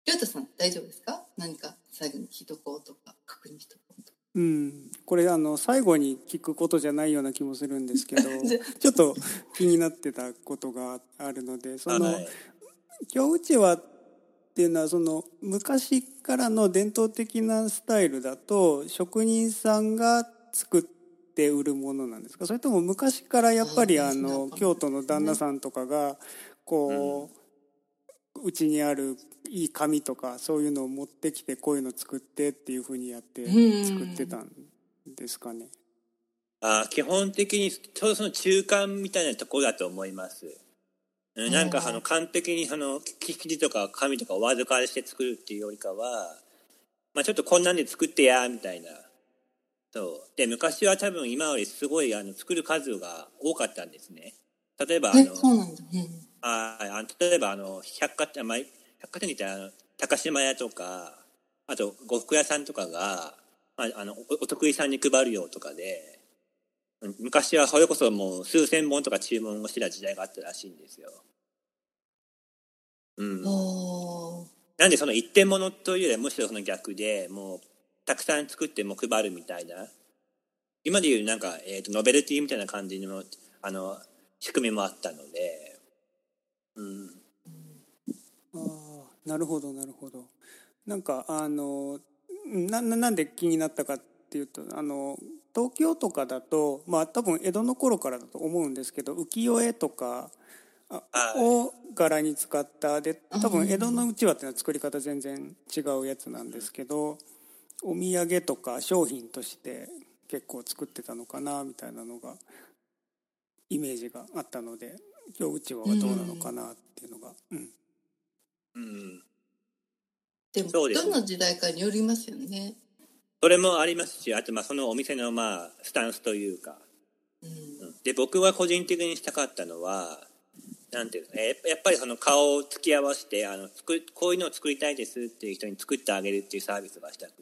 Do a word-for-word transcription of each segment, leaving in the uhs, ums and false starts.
りょうたさん大丈夫ですか？何か最後に一言とか確認一言とか。 うん、これあの最後に聞くことじゃないような気もするんですけどちょっと気になってたことがあるので、その、はい、京うちわっていうのはその昔からの伝統的なスタイルだと職人さんが作って売るものなんですか？それとも昔からやっぱりあの京都の旦那さんとかがこう、うん、うちにあるいい紙とかそういうのを持ってきてこういうの作ってっていうふうにやって作ってたんですかね。 あ、基本的にちょうどその中間みたいなところだと思います。なんかあの完璧にあの生地とか紙とかをお預かりして作るっていうよりかは、まあ、ちょっとこんなんで作ってやみたいな。そうで昔は多分今よりすごいあの作る数が多かったんですね。例えばあのそうなんだ、うん、 ああ例えばあの百貨店、まあ、百貨店にいたら高島屋とかあと呉服屋さんとかが、まあ、あの お, お得意さんに配るよとかで、昔はそれこそもう数千本とか注文をしてた時代があったらしいんですよ。うん、なんでその一点物というよりはむしろその逆でもうたくさん作っても配るみたいな、今でいうなんか、えーと、ノベルティみたいな感じのあの仕組みもあったので、うん、 ああ、なるほどなるほど。なんかあの な, なんで気になったかっていうと、あの東京とかだとまあ多分江戸の頃からだと思うんですけど、浮世絵とかを柄に使ったで、多分江戸のうちわっていうのは作り方全然違うやつなんですけど、お土産とか商品として結構作ってたのかなみたいなのがイメージがあったので、今日うちわはどうなのかなっていうのが、うん、 うん、 でもどの時代かによりますよね。 それもありますし、あとまあそのお店のまあスタンスというか、うん、で僕は個人的にしたかったのはなんていうの、やっぱりその顔を突き合わせてあの作こういうのを作りたいですっていう人に作ってあげるっていうサービスがしたくって、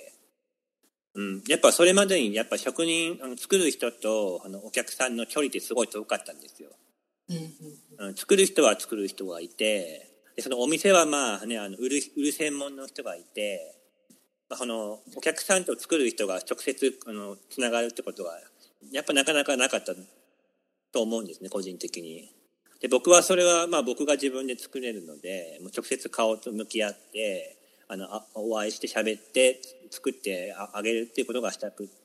うん、やっぱそれまでにやっぱ職人あの作る人とあのお客さんの距離ってすごい遠かったんですよ、うんうん、作る人は作る人がいて、でそのお店はまあねあの売る、売る専門の人がいて、まあ、そのお客さんと作る人が直接あのつながるってことはやっぱなかなかなかったと思うんですね、個人的に。で僕はそれはまあ僕が自分で作れるので、もう直接顔と向き合ってあのあお会いして喋って作ってあげるっていうことがしたくって、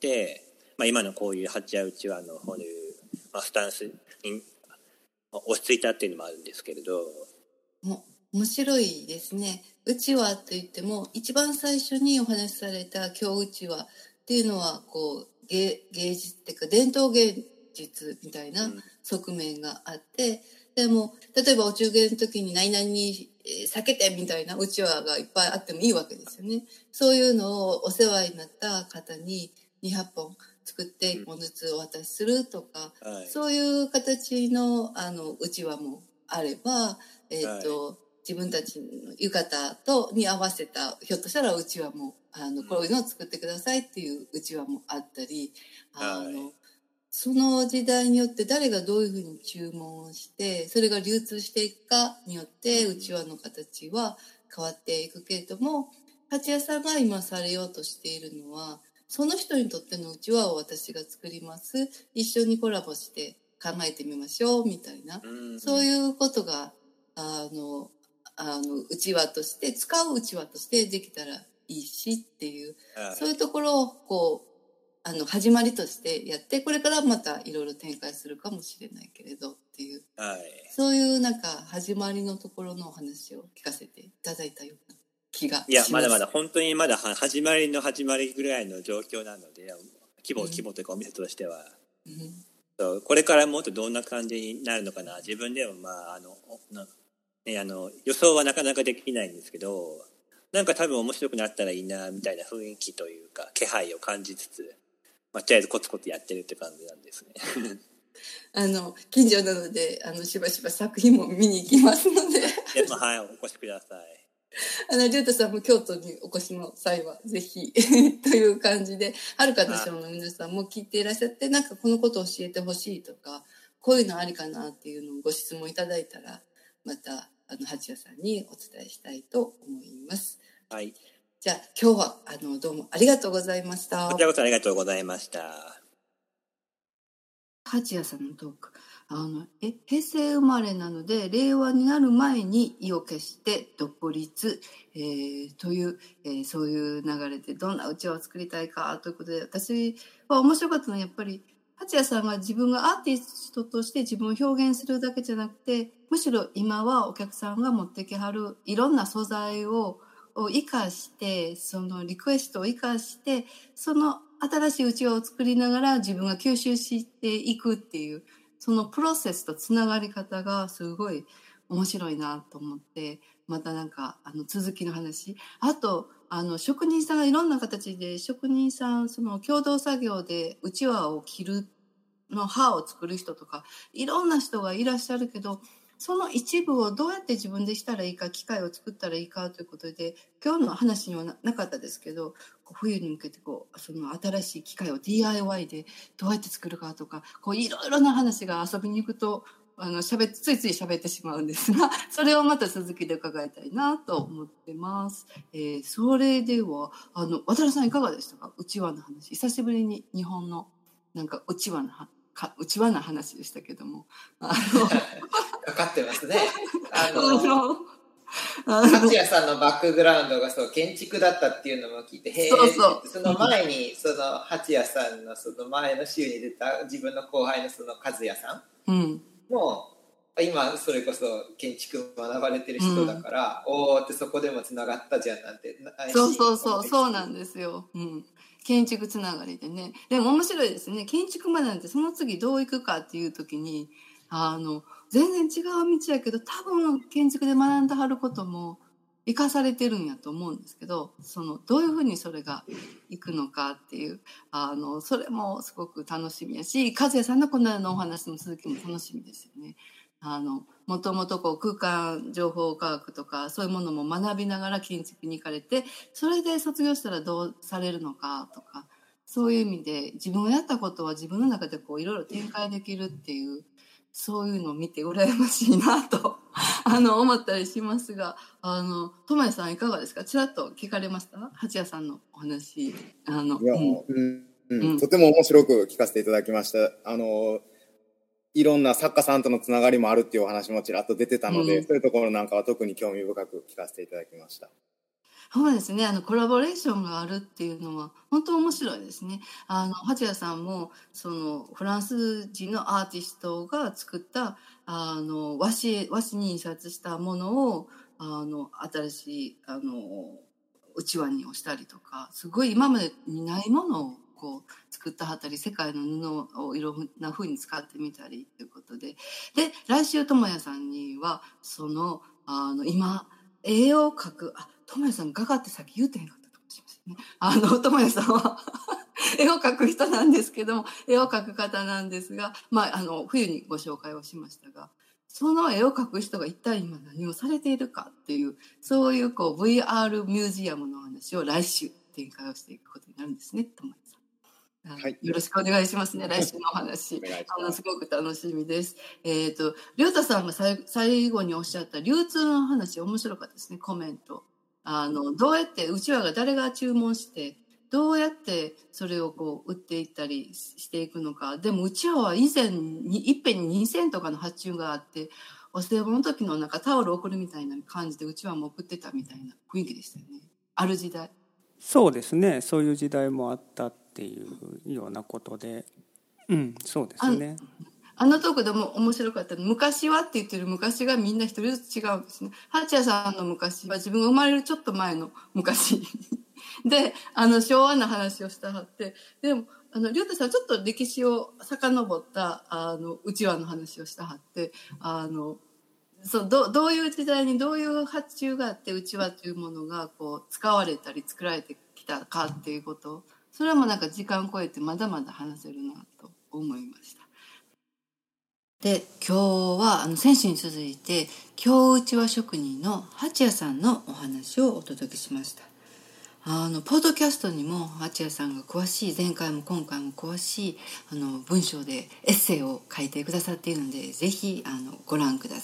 まあ、今のこういう八谷うちわのこういう、まあ、スタンスに落ち着いたっていうのもあるんですけれど、 も面白いですね。うちわといっても一番最初にお話しされた京うちわっていうのはこう 芸, 芸術っていうか伝統芸術みたいな側面があって、うん、でも例えばお中元の時に何々に避けてみたいなうちわがいっぱいあってもいいわけですよね。そういうのをお世話になった方ににひゃっぽん作っていっぽんずつお渡しするとか、うん、はい、そういう形のあのうちわもあれば、えーとはい、自分たちの浴衣とに合わせたひょっとしたらうちわもあのこういうのを作ってくださいっていううちわもあったり、あの、はい、その時代によって誰がどういうふうに注文をしてそれが流通していくかによってうちわの形は変わっていくけれども、八谷さんが今されようとしているのはその人にとってのうちわを私が作ります、一緒にコラボして考えてみましょうみたいな、うん、そういうことがあのあのうちわとして使ううちわとしてできたらいいしっていう、はい、そういうところをこうあの始まりとしてやって、これからまたいろいろ展開するかもしれないけれどっていう、はい、そういうなんか始まりのところのお話を聞かせていただいたような気がします。 いやまだまだ本当にまだ始まりの始まりぐらいの状況なので、規模、うん、規模というかお店としては、うん、そうこれからもっとどんな感じになるのかな、自分でもまああのなね、あの予想はなかなかできないんですけど、なんか多分面白くなったらいいなみたいな雰囲気というか気配を感じつつ、まあ、とりあえずコツコツやってるって感じなんですねあの近所なのであのしばしば作品も見に行きますのでで、まあ、はい、お越しください。 あの、りゅうたさんも京都にお越しの際はぜひという感じで、はるかとしょうの皆さんも聞いていらっしゃって、なんかこのことを教えてほしいとか、こういうのありかなっていうのをご質問いただいたら、またあの八谷さんにお伝えしたいと思います。 はい。 じゃあ今日はあのどうもありがとうございました。 こちらこそありがとうございました。 八谷さんのトーク、あのえ平成生まれなので令和になる前に意を決して独立、えー、という、えー、そういう流れでどんなうちわを作りたいかということで、私は面白かったのはやっぱり八谷さんが自分がアーティストとして自分を表現するだけじゃなくて、むしろ今はお客さんが持ってきはるいろんな素材をを生かして、そのリクエストを生かしてその新しいうちわを作りながら自分が吸収していくっていう、そのプロセスとつながり方がすごい面白いなと思って、またなんかあの続きの話、あとあの職人さんがいろんな形で、職人さんその共同作業でうちわを切るの刃を作る人とかいろんな人がいらっしゃるけど、その一部をどうやって自分でしたらいいか、機械を作ったらいいかということで、今日の話には な, なかったですけど、冬に向けてこうその新しい機械を ディーアイワイ でどうやって作るかとか、こういろいろな話が遊びに行くとあのしゃべついつい喋ってしまうんですが、それをまた続きで伺いたいなと思ってます。えー、それではあの渡辺さんいかがでしたか？うちわの話、久しぶりに日本のなんかうちわのかうちわの話でしたけども、あのかかってますね。あの八谷さんのバックグラウンドがそう建築だったっていうのも聞いて、へえ、 そうそう、 その前にその八谷さんのその前の週に出た自分の後輩のその和也さん、うん、もう今それこそ建築学ばれてる人だから、うん、おーってそこでもつながったじゃんなんて。 そうそうそうそうなんですよ。うん。建築つながりでね。でも面白いですね。建築学んでその次どう行くかっていう時に、あの全然違う道やけど多分建築で学んではることも生かされてるんやと思うんですけど、そのどういうふうにそれがいくのかっていう、あのそれもすごく楽しみやし、和也さんのこのようなお話の続きも楽しみですよね。あのもともとこう空間情報科学とかそういうものも学びながら建築に行かれて、それで卒業したらどうされるのかとか、そういう意味で自分がやったことは自分の中でこういろいろ展開できるっていう、そういうのを見て羨ましいなとあの思ったりしますが、あの智也さんいかがですか？ちらっと聞かれました？八谷さんのお話。あのいや、うんうんうん、とても面白く聞かせていただきました。あのいろんな作家さんとのつながりもあるっていうお話もちらっと出てたので、うん、そういうところなんかは特に興味深く聞かせていただきました。 そうですね。あのコラボレーションがあるっていうのは本当面白いですね。あの八谷さんもそのフランス人のアーティストが作ったあの和紙和紙に印刷したものをあの新しいあのうちわにをしたりとか、すごい今までにないものをこう作ったはったり、世界の布をいろんな風に使ってみたりということで、で来週智也さんにはそのあの今絵を描く、あ、智也さん画家ってさっき言うてへんかったかもしれませんね。あの智也さんは絵を描く人なんですけども、絵を描く方なんですが、まああの冬にご紹介をしましたが、その絵を描く人が一体今何をされているかっていう、そういうこう ブイアール ミュージアムの話を来週展開をしていくことになるんですね、智也さん。はい、よろしくお願いしますね。来週のお話、あのすごく楽しみです。えっと、りょうたさんが最後におっしゃった流通の話、面白かったですね。コメント。あのどうやってうちわが誰が注文して、どうやってそれをこう売っていったりしていくのか。でもうちわは以前にいっぺんににせんとかの発注があって、お歳暮の時のなんかタオル送るみたいな感じでうちわも送ってたみたいな雰囲気でしたよね。ある時代。 そうですね。そういう時代もあったっていうようなことで、うん、そうですね。 あのトークでも面白かったの、昔はって言ってる昔がみんな一人ずつ違うんですね。八谷さんの昔は自分が生まれるちょっと前の昔で、あの昭和の話をしたはって、でもあのりょうたさんちょっと歴史を遡ったあのうちわの話をしたはって、あのそう ど, どういう時代にどういう発注があってうちわというものがこう使われたり作られてきたかっていうこと、それもなんか時間を超えてまだまだ話せるなと思いました。で今日はあの先週に続いて京うちわ職人の八谷さんのお話をお届けしました。あのポッドキャストにも八谷さんが詳しい、前回も今回も詳しいあの文章でエッセイを書いてくださっているので、ぜひあのご覧ください。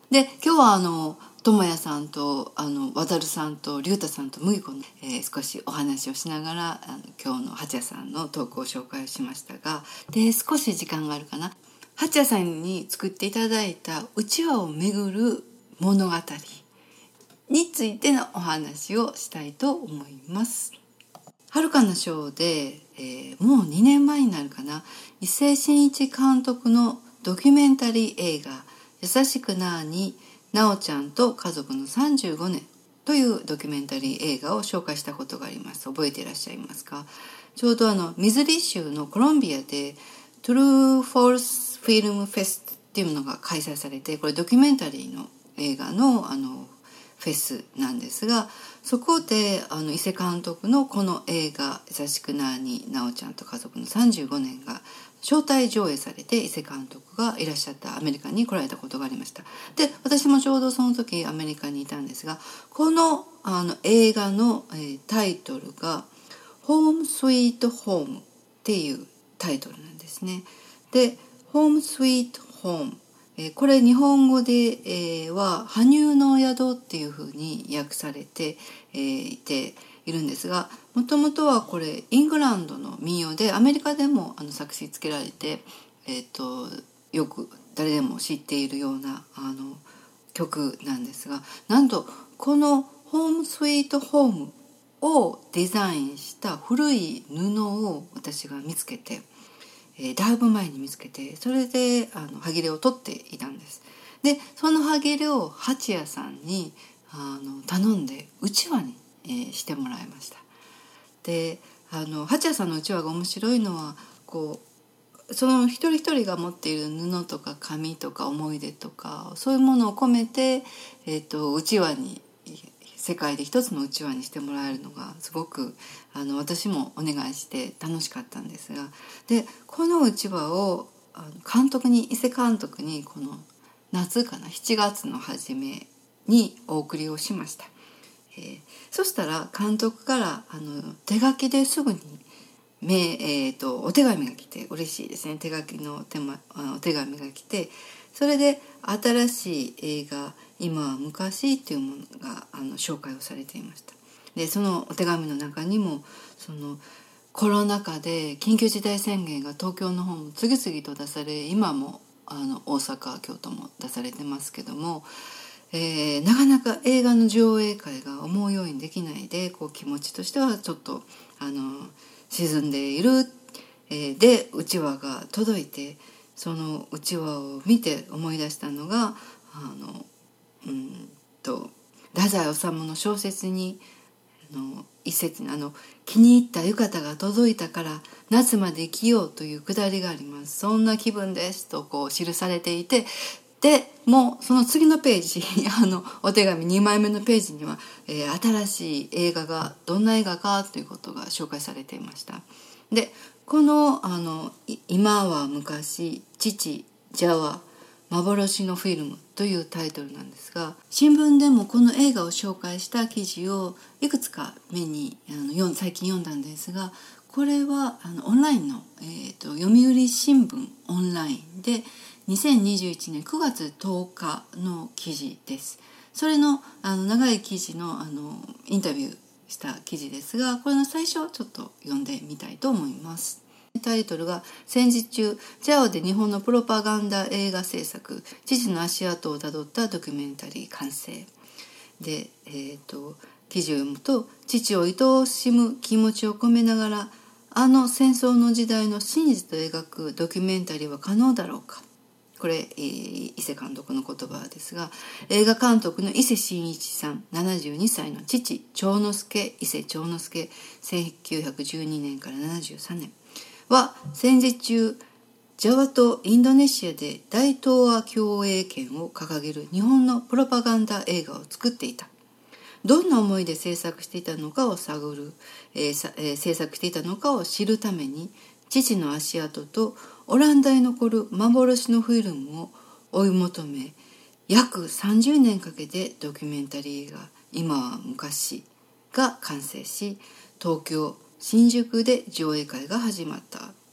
で今日はあの智也さんとあの渡さんと龍太さんと麦子の、えー、少しお話をしながらあの今日の八谷さんのトークを紹介しましたが、で少し時間があるかな。八谷さんに作っていただいたうちわをめぐる物語についてのお話をしたいと思います。遥かなショーで、えー、もうにねんまえになるかな、伊勢真一監督のドキュメンタリー映画「優しくなーになおちゃんと家族のさんじゅうごねん」というドキュメンタリー映画を紹介したことがあります。覚えていらっしゃいますか？ちょうどあのミズーリ州のコロンビアでトゥルーフォルスフィルムフェスっていうのが開催されて、これドキュメンタリーの映画のあのフェスなんですが、そこであの伊勢監督のこの映画「優しくなーになおちゃんと家族のさんじゅうごねん」が招待上映されて、伊勢監督がいらっしゃったアメリカに来られたことがありました。で私もちょうどその時アメリカにいたんですが、この、あの映画の、えー、タイトルが「ホームスイートホーム」っていうタイトルなんですね。でホームスイートホーム、えー、これ日本語で、えー、は羽生の宿っていうふうに訳されて、えー、いているんですが、もともとはこれイングランドの民謡でアメリカでもあの作詞つけられて、えー、とよく誰でも知っているようなあの曲なんですが、なんとこのホームスイートホームをデザインした古い布を私が見つけて、えー、だいぶ前に見つけて、それであの端切れを取っていたんです。でその端切れを八谷さんにあの頼んでうちわに、えー、してもらいました。であの八谷さんのうちわが面白いのは、こうその一人一人が持っている布とか紙とか思い出とか、そういうものを込めて、えー、とうちわに世界で一つのうちわにしてもらえるのがすごくあの私もお願いして楽しかったんですが、でこのうちわをあの監督に伊勢監督にこの夏かなしちがつの初めにお送りをしました。えー、そしたら監督からあの手書きですぐにめ、えー、とお手紙が来て、嬉しいですね。手書きの手、ま、お手紙が来て、それで新しい映画「今は昔」っていうものがあの紹介をされていました。でそのお手紙の中にも、そのコロナ禍で緊急事態宣言が東京の方も次々と出され、今もあの大阪京都も出されてますけども、えー、なかなか映画の上映会が思うようにできないで、こう気持ちとしてはちょっとあの沈んでいる、えー、でうちわが届いて、そのうちわを見て思い出したのが、あのうんと太宰治の小説にあの一節にあの気に入った浴衣が届いたから夏まで生きようというくだりがあります。そんな気分ですとこう記されていて、でもうその次のページあのお手紙にまいめのページには、えー、新しい映画がどんな映画かということが紹介されていました。でこのあの今は昔父ジャワ幻のフィルムというタイトルなんですが、新聞でもこの映画を紹介した記事をいくつか目にあの最近読んだんですが、これはあのオンラインの、えーと、読売新聞オンラインでにせんにじゅういちねんくがつとおかの記事です。それの、あの長い記事の、あのインタビューした記事ですが、これの最初をちょっと読んでみたいと思います。タイトルが戦時中ジャオで日本のプロパガンダ映画制作、父の足跡をたどったドキュメンタリー完成で、えー、と記事を読むと、父を愛おしむ気持ちを込めながらあの戦争の時代の真実を描くドキュメンタリーは可能だろうか。これ、えー、伊勢監督の言葉ですが、映画監督の伊勢真一さんななじゅうにさいの父長之助伊勢長之助せんきゅうひゃくじゅうにねんからななじゅうさんねんは戦時中ジャワとインドネシアで大東亜共栄圏を掲げる日本のプロパガンダ映画を作っていた。どんな思いで制作していたのかを探る、えーえー、制作していたのかを知るために、父の足跡とオランダに残る幻のフィルムを追い求め、約さんじゅうねんかけてドキュメンタリー映画「今は昔」が完成し、東京新宿で上映会が始まった。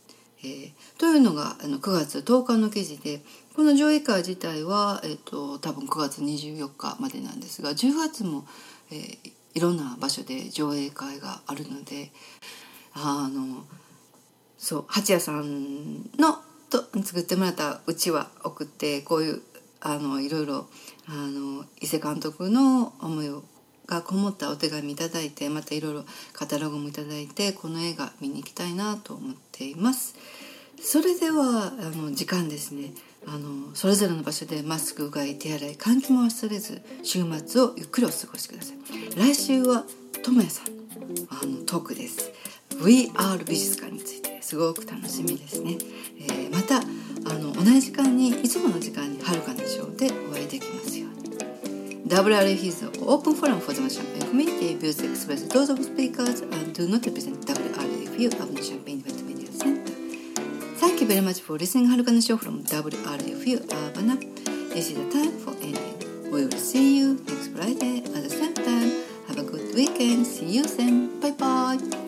えー、というのがあのくがつとおかの記事で、この上映会自体は、えー、と多分くがつにじゅうよっかまでなんですが、じゅうがつも、えー、いろんな場所で上映会があるので、あのそう八谷さんのと作ってもらったうちわ送って、こういうあのいろいろあの伊勢監督の思いがこもったお手紙いただいて、またいろいろカタログもいただいて、この映画見に行きたいなと思っています。それではあの時間ですね、あのそれぞれの場所でマスク、うがい、手洗い、換気も忘れず週末をゆっくりお過ごしください。来週はともやさんあのトークです。 ブイアール 美術館についてすごく楽しみですね。えー、またあの同じ時間に、いつもの時間にはるかなショーでお会いできますように。 ダブリューアールエフ is an open forum for the Champagne community. Views expressed those of speakers and do not represent ダブリューアールエフ of the Champagne Event Media Center. Thank you very much for listening. はるかなショー from ダブリューアールエフ Urbana. This is the time for ending. We will see you next Friday at the same time. Have a good weekend. See you then. Bye bye.